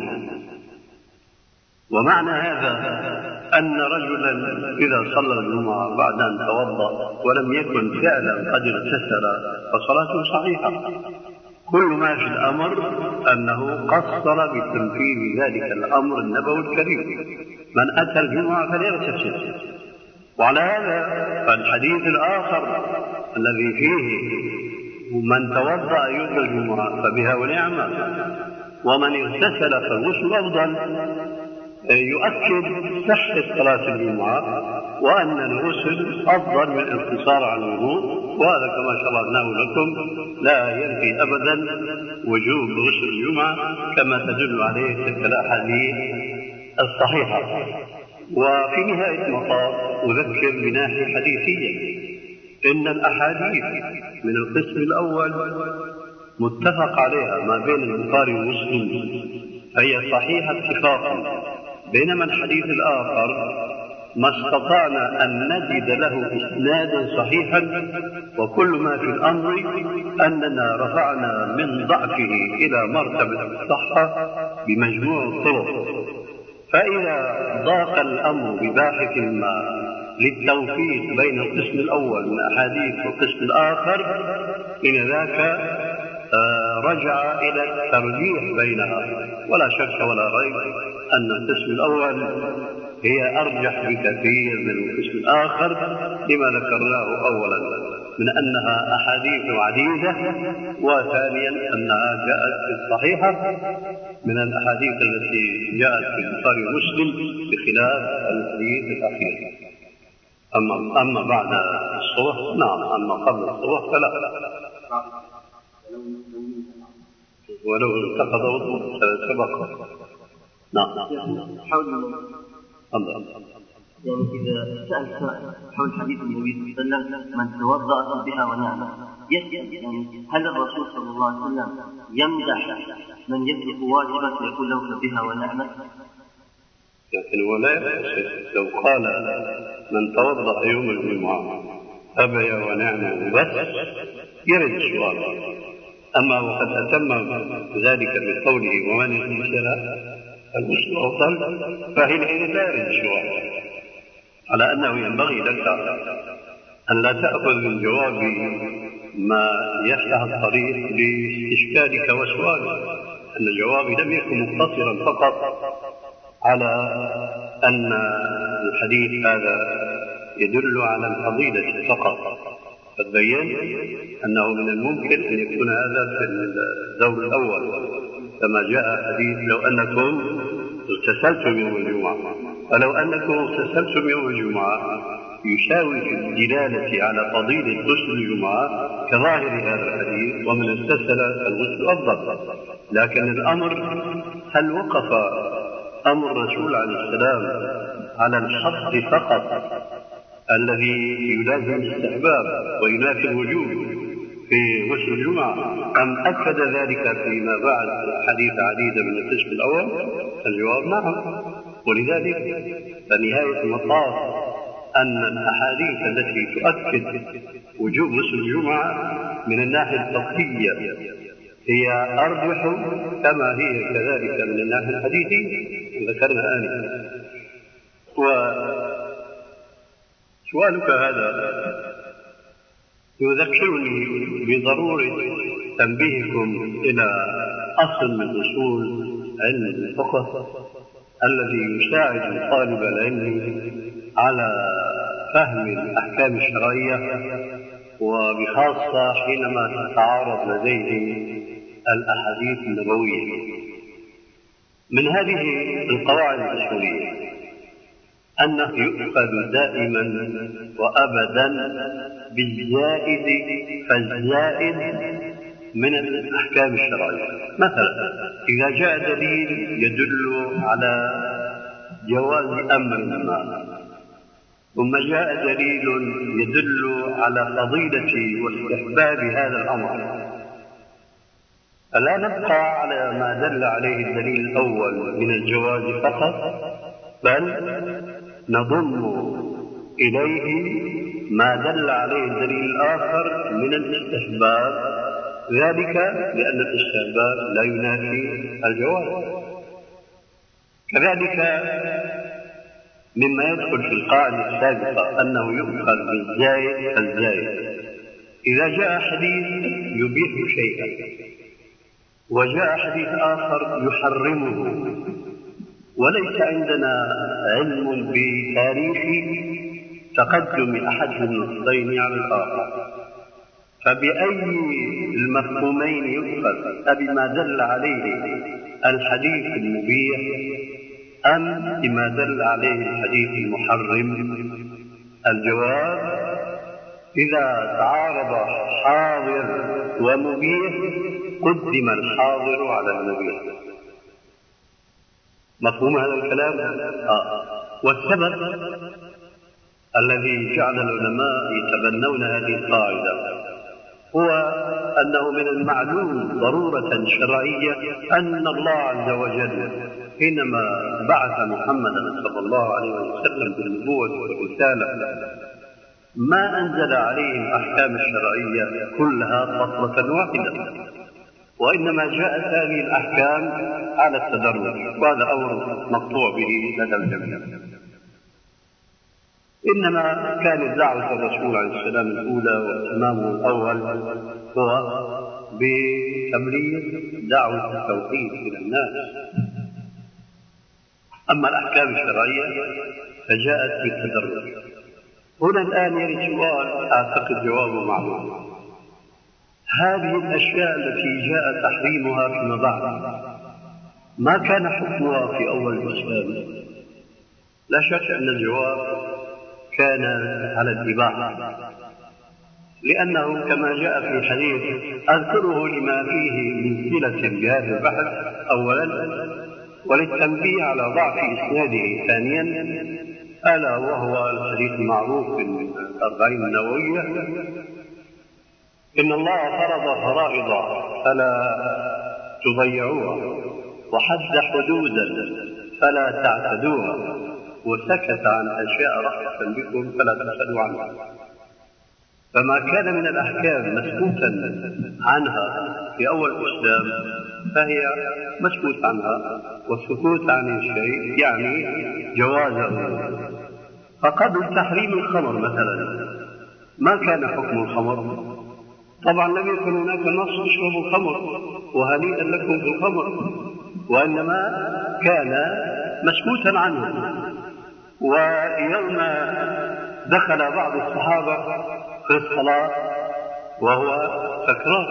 Speaker 3: ومعنى هذا أن رجلا إذا صلى الجمعة بعد أن توضأ ولم يكن فعلا قد اغتسل فصلاته صحيحة. كل ما في الأمر أنه قصر بتنفيذ ذلك الأمر النبوي الكريم، من أتى الجمعة فليغتسل. وعلى هذا فالحديث الآخر الذي فيه من توضأ يوم الجمعة فبها ونعمة، ومن اغتسل فالغسل أفضل، يؤكد صحة صلاة الجمعة وأن الغسل أفضل من الاقتصار على الوضوء. وهذا كما شرحناه لكم لا ينفي أبدا وجوب غسل الجمعة كما تدل عليه تلك الأحاديث الصحيحة. وفي نهاية المطاف أذكر بناحية حديثية، إن الأحاديث من القسم الأول متفق عليها ما بين البخاري ومسلم، فهي صحيحة اتفاقا، بينما الحديث الآخر ما استطعنا أن نجد له إسنادا صحيحا، وكل ما في الأمر أننا رفعنا من ضعفه إلى مرتبة الصحة بمجموع الطرق. فإذا ضاق الأمر بباحث ما للتوفيق بين القسم الأول من الأحاديث والقسم الآخر، إن ذاك رجع إلى الترجيح بينها، ولا شك ولا ريب أن القسم الأول هي أرجح بكثير من القسم الآخر لما ذكرناه أولا من أنها أحاديث عديدة، وثانيا أنها جاءت في الصحيحة من الأحاديث التي جاءت في البخاري ومسلم بخلاف الحديث الأخير. أما بعد الصبح نعم، أما قبل الصبح فلا، ولو انتقض وضوء سبق. نعم
Speaker 4: يعني إذا سأل سائل حول حديث النبي صلى الله عليه وسلم من توضأ بها ونعمة، يسأل يعني هل الرسول صلى الله عليه وسلم يمدح من يترك واجبا ويقول له بها ونعمة؟
Speaker 3: لكن هو لا يقصد، لو قال من توضأ يوم الجمعة فبها ونعمة بس يرد السؤال، أما وقد أتم ذلك بقوله ومن اغتسل الغسل أفضل، فحينئذ لا يرد السؤال. على أنه ينبغي لك أن لا تأخذ من جوابي ما يفتح الطريق لاستشكالك وسؤالك، أن جوابي لم يكن مقتصرا فقط على أن الحديث هذا يدل على الفضيلة فقط، قد بينت أنه من الممكن أن يكون هذا في الدور الأول كما جاء حديث لو أنكم اغتسلتم يوم الجمعة، فلو أنكم اغتسلتم يوم الجمعة يساوي في الدلالة على فضيلة غسل الجمعة كظاهر هذا الحديث، ومن اغتسل الغسل أفضل. لكن الأمر هل وقف أمر الرسول عليه السلام على الحظ فقط الذي يلازم الاستحباب وينافي الوجوب في غسل الجمعة، أم أكد ذلك فيما بعد حديث عديدة من القسم الأول؟ الجواب نعم. ولذلك فنهاية المطاف أن الأحاديث التي تؤكد وجوب غسل الجمعة من الناحية الفقهية هي أرجح كما هي كذلك من الناحية الحديثية ذكرنا آنفا. وسؤالك هذا يذكرني بضرورة تنبيهكم إلى أصل من أصول علم الفقه الذي يساعد طالب العلم على فهم الأحكام الشرعية، وبخاصة حينما تتعارض لديه الأحاديث النبوية. من هذه القواعد الأصولية أنه يؤخذ دائما وأبدا بالزائد فالزائد من الأحكام الشرعية. مثلا إذا جاء دليل يدل على جواز أمر ما، ثم جاء دليل يدل على فضيلة واستحباب هذا الأمر، فلا نبقى على ما دل عليه الدليل الأول من الجواز فقط، بل نضم إليه ما دل عليه الدليل الآخر من الاستحباب، ذلك لأن الاستحباب لا ينافي الجواز. كذلك مما يدخل في القاعدة السابقة أنه يؤخذ بالزايد فالزايد. إذا جاء حديث يبيح شيئا وجاء حديث آخر يحرمه، وليس عندنا علم بتاريخ تقدم أحد النصين على الآخر، فبأي المفهومين يؤخذ؟ أبما دل عليه الحديث المبيح أم بما دل عليه الحديث المحرم؟ الجواب: إذا تعارض حاضر ومبيح قدم الحاضر على المبيح. مفهوم هذا الكلام؟ والسبب الذي جعل العلماء يتبنون هذه القاعدة هو أنه من المعلوم ضرورة شرعية أن الله عز وجل حينما بعث محمدا صلى الله عليه وسلم بالنبوة والرسالة ما أنزل عليه الأحكام الشرعية كلها خطوة واحدة، وإنما جاءت هذه الأحكام على التدرج، وهذا أمر مقطوع به لدى الجميع. إنما كانت دعوة الرسول عليه السلام الأولى واهتمامه الأول هو بتبليغ دعوة التوحيد إلى الناس. أما الأحكام الشرعية فجاءت بالتدرج. هنا الآن يرد سؤال أعتقد جوابه معلوم: هذه الأشياء التي جاء تحريمها فيما بعد ما كان حكمها في أول الإسلام؟ لا شك أن الجواب كان على الإباحة، لأنه كما جاء في حديث أذكره لما فيه من صلة بهذا البحث أولا، وللتنبيه على ضعف إسناده ثانيا، ألا وهو الحديث المعروف في الأربعين النووية: إن الله فرض فرائض فلا تضيعوها، وحد حدودا فلا تعتدوها، وسكت عن أشياء رحمة بكم فلا تسألوا عنها. فما كان من الأحكام مسكوتا عنها في أول الإسلام فهي مسكوت عنها، والسكوت عن الشيء يعني جوازه فقبل تحريم الخمر مثلا ما كان حكم الخمر؟ طبعا لم يكن هناك نص اشربوا الخمر وهنيئا لكم في الخمر، وإنما كان مسكوتا عنه. ويوم دخل بعض الصحابة في الصلاة وهو سكران،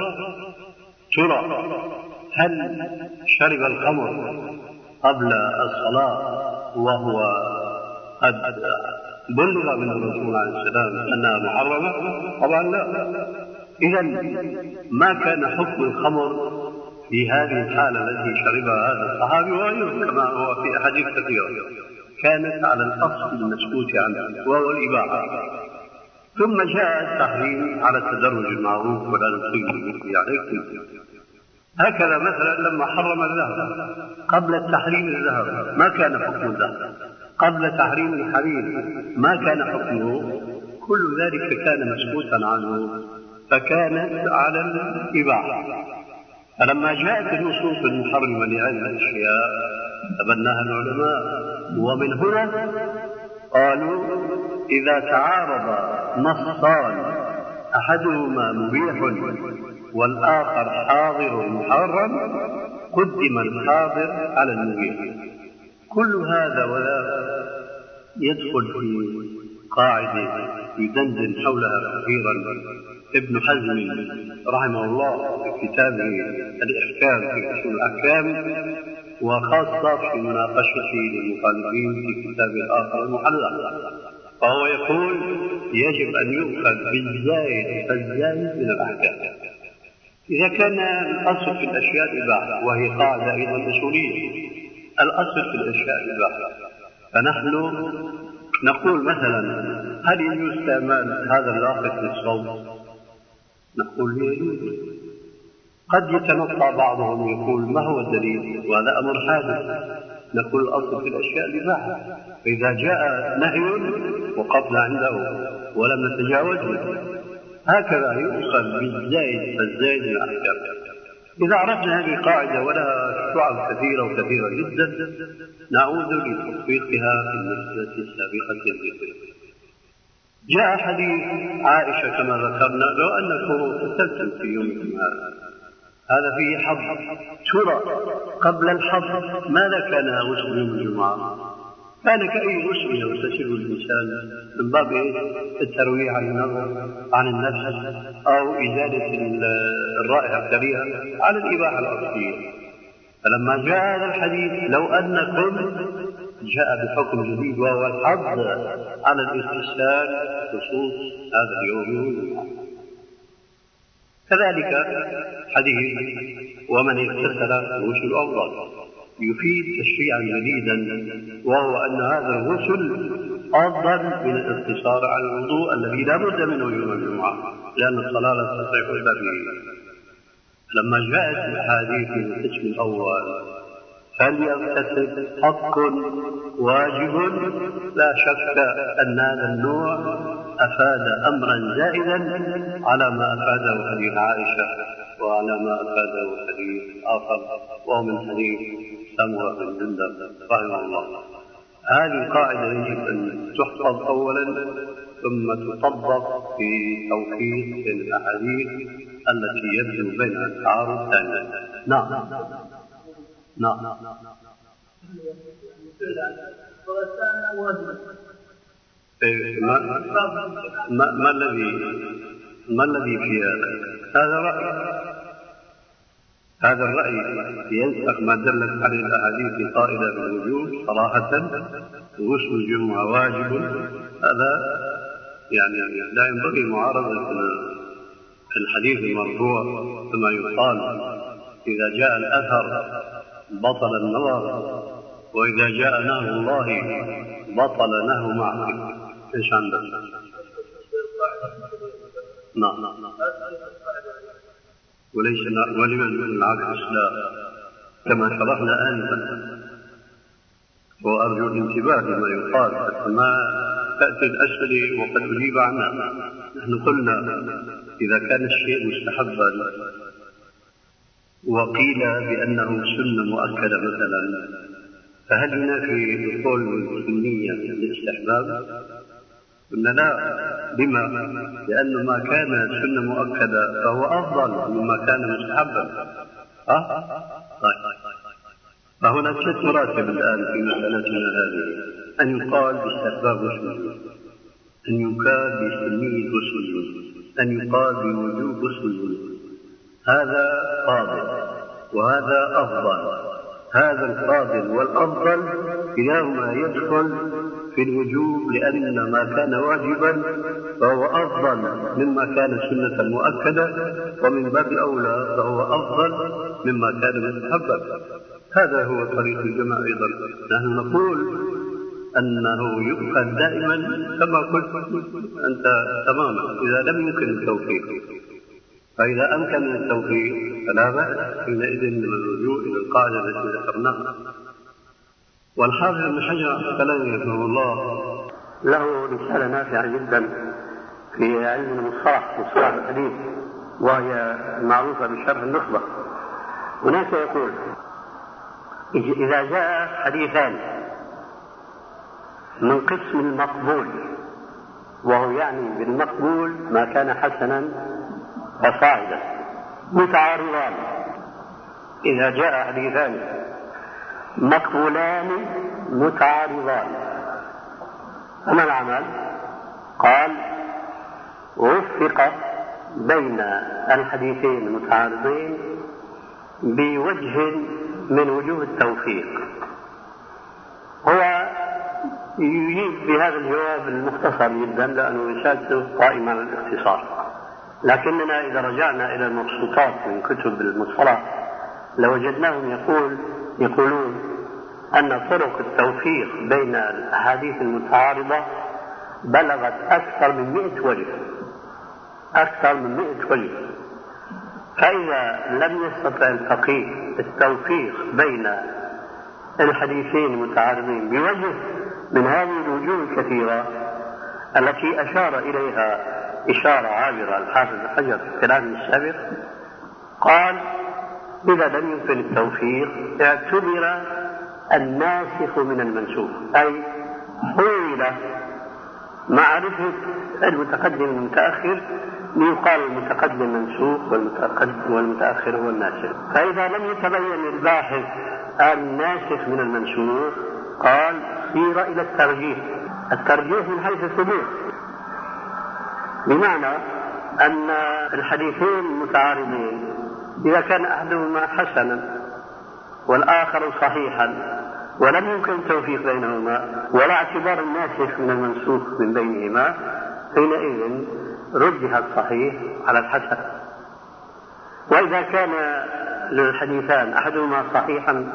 Speaker 3: ترى هل شرب الخمر قبل الصلاة وهو قد بلغ من الرسول عليه السلام أنها محرمة؟ طبعا لا. إذن ما كان حكم الخمر في هذه الحالة التي شربها هذا الصحابي وغيره كما هو في أحاديث كثيرة، كانت على الأصل المسكوت عنه وهو الإباحة. ثم جاء التحريم على التدرج المعروف ولا نصيب مثل عليكم. هكذا مثلا لما حرم الذهب قبل التحريم الذهب ما كان حكم الذهب، قبل تحريم الحرير ما كان حكمه، كل ذلك كان مسكوتا عنه فكانت على الإباحة. فلما جاءت النصوص المحرمة لهذه الأشياء تبناها العلماء، ومن هنا قالوا إذا تعارض نصان أحدهما مبيح والآخر حاضر محرم قدم الحاضر على المبيح. كل هذا ولا يدخل في قاعدة يدندن حولها كثيرا ابن حزم رحمه الله في كتابه الإحكام في أصول الأحكام، وخاصة في مناقشته للمخالفين في كتابه الآخر المحلى، فهو يقول يجب أن يؤخذ بالزائد فالزائد من الأحكام. إذا كان الأصل في الأشياء الإباحة، وهي قاعدة أيضا أصولية، الأصل في الأشياء الإباحة، فنحن نقول مثلا هل يجوز استعمال هذا اللاقط للصوت؟ نقول يجوز. قد يتنطع بعضهم يقول ما هو الدليل وهذا أمر حادث، نقول الأصل في الأشياء الإباحة، فإذا جاء نهي وقفنا عنده ولم نتجاوزه. هكذا يؤخذ بالزائد فالزائد من الأحكام. إذا عرفنا هذه القاعدة ولها شعب كثيرة وكثيرة جدا نعود لتطبيقها في المسألة السابقة الذكر. جاء حديث عائشة كما ذكرنا لو أنكم تسلسل في يومكم هذا فيه حظ، ترى قبل الحظ ماذا كان غسل يوم الجمعة؟ كان كأي غسل يغتسل الإنسان من باب الترويح عن النظر عن النفس أو إزالة الرائحة الكريهة على الإباحة الأصلية. فلما جاء هذا الحديث لو أنكم جاء بحكم جديد وهو الحظ على الاغتسال خصوص هذا اليوم. كذلك حديث ومن اغتسل الغسل أفضل يفيد تشريعا جديدا، وهو أن هذا الغسل أفضل من الاقتصار على الوضوء الذي لا بد منه يوم الجمعة، لأن الصلاة لا تصح إلا به. لما جاءت الأحاديث من القسم الأول فليغتسل حق واجب، لا شك أن هذا النوع أفاد أمرا زائدا على ما أفاده حديث عائشة وعلى ما أفاده حديث آخر وهو من حديث سمرة بن جندب رحمه الله. هذه القاعدة يجب أن تحفظ أولا ثم تطبق في توفيق بين الأحاديث التي يبدو بينها التعارض ثانيا. نعم نعم. ما الذي في هذا رأي؟ هذا الرأي ينسخ ما دلت عليه الأحاديث قائلة بالوجوب صراحة، غسل الجمعة واجب، هذا يعني لا ينبغي معارضة الحديث المرفوع كما يقال إذا جاء الأثر بطل النظر، وإذا جاء نهي الله بطل نهي معك. إيش عندك؟ نعم. وليس ولمن العكس لا، كما شرحنا آنفا. وأرجو الانتباه لما يقال حتى ما تأتي الأسئلة وقد أجيب عنها. نحن قلنا إذا كان الشيء مستحبا وقيل بأنه سنة مؤكدة مثلا فهل ينافي القول السنية الاستحباب؟ قلنا لا. لما؟ لأن ما كان سنة مؤكدة فهو أفضل مما كان مستحبا. طيب. فهنا 3 مراتب الآن في مسألتنا هذه: أن يقال باستحباب وسنة، أن يقال بسنية وسنة، أن يقال بوجوب وسنة. هذا فاضل وهذا أفضل. هذا الفاضل والأفضل كلاهما يدخل في الوجوب، لأن ما كان واجبا فهو أفضل مما كان سنة مؤكدة، ومن باب أولى فهو أفضل مما كان مستحبا. هذا هو طريق الجماعة أيضا. نحن نقول أنه يؤخذ دائما كما قلت أنت تماما إذا لم يمكن التوفيق. فإذا أمكن التوفيق فلا بأس حينئذ من الرجوع إلى القاعدة التي ذكرناها. والحافظ ابن حجر العسقلاني رحمه الله
Speaker 5: له رسالة نافعة جدا في علم المصطلح الحديث، وهي معروفة بشرح النخبة. هناك يقول: إذا جاء حديثان من قسم المقبول، وهو يعني بالمقبول ما كان حسنا وصاعدا، متعارضان، إذا جاء حديثان مقبولان متعارضان فما العمل؟ قال: وفق بين الحديثين المتعارضين بوجه من وجوه التوفيق. هو يجيب بهذا الجواب المختصر جدا لأنه رسالته قائمة على الاختصار، لكننا إذا رجعنا إلى المبسوطات من كتب المصطلح لوجدناهم يقولون أن طرق التوفيق بين الأحاديث المتعارضة بلغت أكثر من 100 وجه، أكثر من 100 وجه. فإذا لم يستطع الفقيه التوفيق بين الحديثين المتعارضين بوجه من هذه الوجوه الكثيرة التي أشار إليها إشارة عابرة الحافظ ابن حجر في كلامه السابق، قال: إذا لم يمكن التوفيق اعتبر الناسخ من المنسوخ، أي حول معرفة المتقدم والمتأخر ليقال المتقدم منسوخ والمتأخر هو الناسخ. فإذا لم يتبين الباحث الناسخ من المنسوخ قال: سير إلى الترجيح من حيث الثبوت، بمعنى أن الحديثين المتعارضين إذا كان أحدهما حسنا والآخر صحيحا ولم يمكن التوفيق بينهما ولا اعتبار الناسخ من المنسوخ من بينهما، حينئذ رجح الصحيح على الحسن. وإذا كان للحديثان أحدهما صحيحا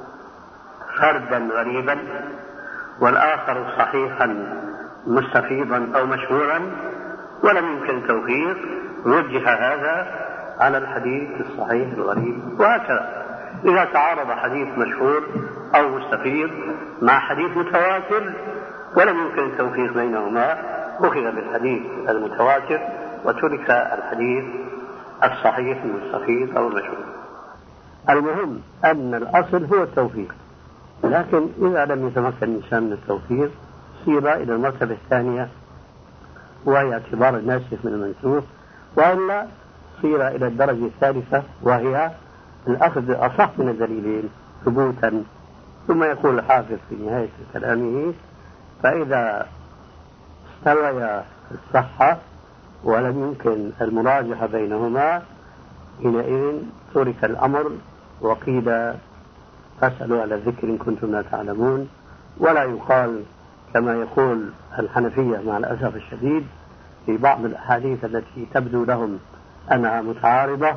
Speaker 5: فردا غريبا والآخر صحيحا مستفيضا أو مشهورا ولم يمكن التوفيق، رجح هذا على الحديث الصحيح الغريب. وهكذا إذا تعارض حديث مشهور أو مستفيض مع حديث متواتر ولم يمكن التوفيق بينهما، أخذ بالحديث المتواتر وترك الحديث الصحيح المستفيض أو المشهور. المهم أن الأصل هو التوفيق، لكن إذا لم يتمكن الإنسان من التوفيق سير إلى المرتبة الثانية وهي اعتبار الناسخ من المنسوخ، وإلا سير إلى الدرجة الثالثة وهي الأخذ بالأصح من الدليلين ثبوتا. ثم يقول الحافظ في نهاية كلامه: فإذا استوى الصحة ولم يمكن المراجحة بينهما حينئذ ترك الأمر وقيل فاسألوا على الذكر إن كنتم لا تعلمون. ولا يقال كما يقول الحنفية مع الأسف الشديد في بعض الأحاديث التي تبدو لهم أنها متعارضة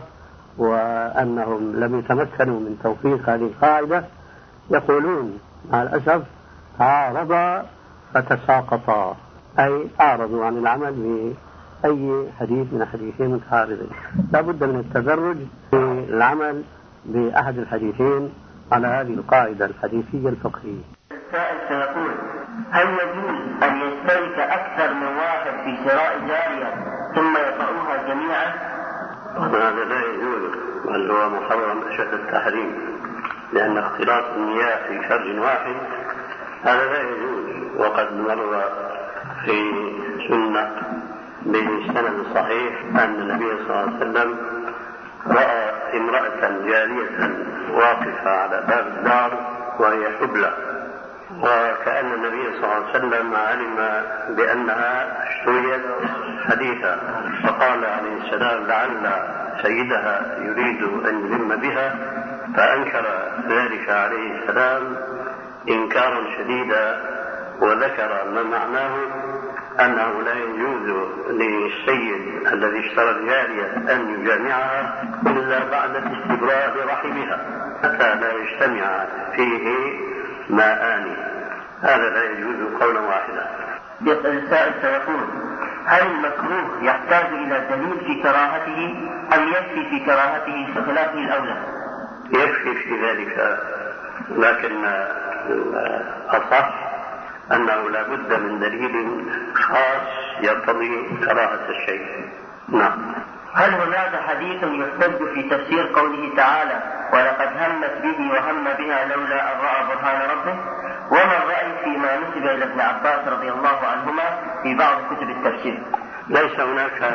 Speaker 5: وأنهم لم يتمكنوا من توفيق هذه القاعدة، يقولون مع الأسف تعارضا فتساقطا، أي أعرضوا عن العمل بأي حديث من الحديثين متعارضين. لا بد من التدرج في العمل بأحد الحديثين على هذه القاعدة الحديثية الفقهية.
Speaker 6: السائل سيقول: هل يجوز أن يشترك أكثر من واحد في شراء جارية ثم يقرؤوها جميعا؟
Speaker 5: هذا لا يجوز، بل هو محرم أشد التحريم. لأن اختلاط المياه في فرج واحد هذا لا يجوز. وقد مر في سنة بسند صحيح أن النبي صلى الله عليه وسلم رأى امرأة جارية واقفة على باب الدار وهي حبلى، وكأن النبي صلى الله عليه وسلم علم بأنها اشتريت حديثا، فقال عليه السلام لعل سيدها يريد أن يلم بها، فأنكر ذلك عليه السلام إنكارا شديدا، وذكر ما معناه أنه لا يجوز للسيد الذي اشترى الجارية أن يجامعها إلا بعد استبراء رحمها حتى لا يجتمع فيه ماءان. هذا لا يجوز قولا واحدا.
Speaker 6: يسأل السائل فيقول: هل المكروه يحتاج إلى دليل في كراهته أم يكفي في كراهته خلافه الأولى؟
Speaker 5: يكفي في ذلك، لكن الأصح أنه لا بد من دليل خاص يقتضي كراهة الشيء. نعم.
Speaker 6: هل هناك حديث يحتج في تفسير قوله تعالى: ولقد همت به وهم بها لولا أن رأى برهان ربه؟ وما الرأي فيما نسب إلى ابن عباس رضي الله عنهما في بعض كتب التفسير؟
Speaker 5: ليس هناك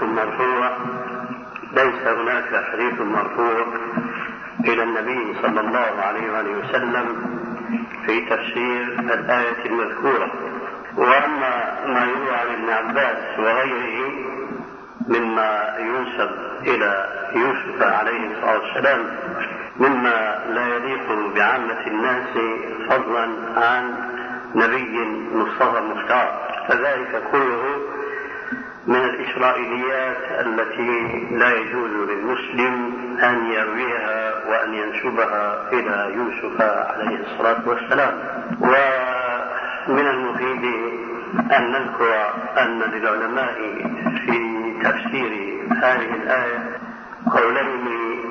Speaker 5: حديث مرفوع إلى النبي صلى الله عليه وآله وسلم في تفسير الآية المذكورة. وأما ما يروى عن ابن عباس وغيره مما ينسب إلى يوسف عليه الصلاة والسلام مما لا يليق بعامة الناس فضلا عن نبي مصطفى مختار، فذلك كله من الإسرائيليات التي لا يجوز للمسلم أن يرويها وأن ينسبها إلى يوسف عليه الصلاة والسلام. ومن المفيد أن نذكر أن للعلماء في تفسير هذه الآية قولين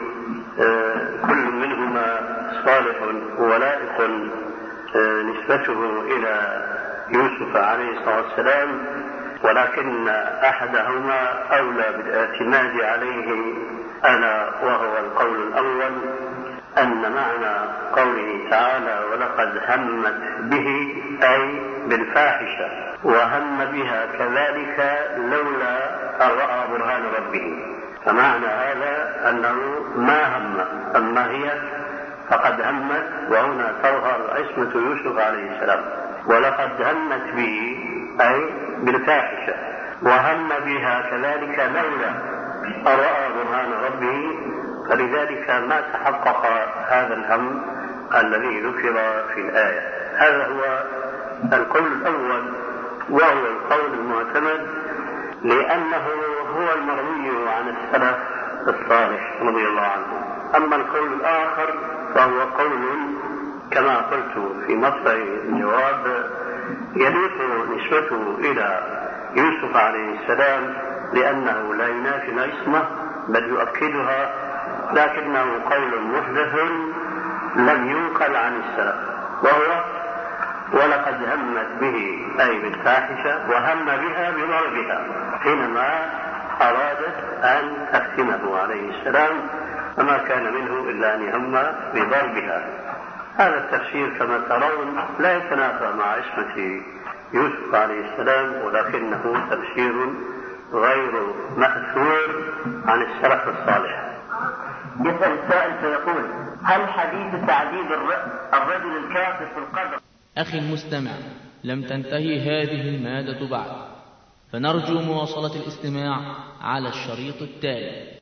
Speaker 5: كل منهما صالح ولائق نسبته إلى يوسف عليه الصلاة والسلام، ولكن أحدهما أولى بالاعتماد عليه، ألا وهو القول الأول، أن معنى قوله تعالى ولقد همت به أي بالفاحشة، وهم بها كذلك لولا أن رأى برهان ربه، فمعنى هذا أنه ما هم، أما هي فقد همت، وهنا تظهر عصمة يوسف عليه السلام. ولقد همت به أي بالفاحشة، وهم بها كذلك لولا أن رأى برهان ربه، فلذلك ما تحقق هذا الهم الذي ذكر في الآية. هذا هو القول الأول، وهو القول المعتمد، لأنه هو المروي عن السلف الصالح رضي الله عنه. أما القول الآخر فهو قول كما قلت في مصدر الجواب يليق نسبته إلى يوسف عليه السلام، لأنه لا ينافي العصمة بل يؤكدها، لكنه قول محدث لم ينقل عن السلف، وهو ولقد همت به أي بالفاحشة، وهم بها بضربها حينما أرادت أن تختمه عليه السلام، فما كان منه إلا أن يهم بضربها. هذا التفسير كما ترون لا يتنافى مع عصمة يوسف عليه السلام، ولكنه تفسير غير مأثور عن السلف الصالح.
Speaker 6: يسأل السائل فيقول: هل حديث تعذيب الرجل الكافر في القبر؟
Speaker 2: أخي المستمع، لم تنتهي هذه المادة بعد، فنرجو مواصلة الاستماع على الشريط التالي.